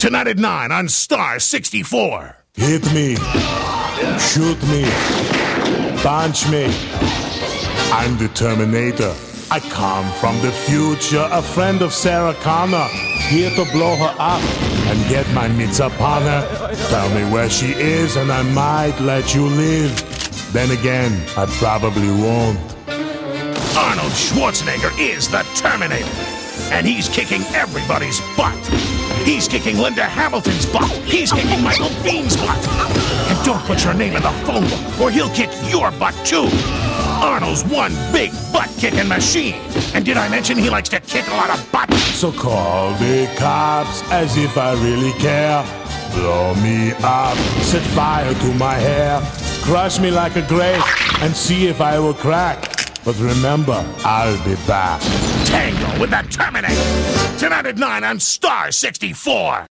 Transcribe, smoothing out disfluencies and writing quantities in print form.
Tonight at 9 on Star 64. Hit me. Shoot me. Punch me. I'm the Terminator. I come from the future, a friend of Sarah Connor. Here to blow her up and get my mitts upon her. Tell me where she is and I might let you live. Then again, I probably won't. Arnold Schwarzenegger is the Terminator. And he's kicking everybody's butt. He's kicking Linda Hamilton's butt. He's kicking Michael Biehn's butt. And don't put your name in the phone book or he'll kick your butt too. Arnold's one big butt-kicking machine. And did I mention he likes to kick a lot of butt? So call the cops as if I really care. Blow me up, set fire to my hair. Crush me like a grape and see if I will crack. But remember, I'll be back. Tango with the Terminator. Tonight at 9 on Star 64.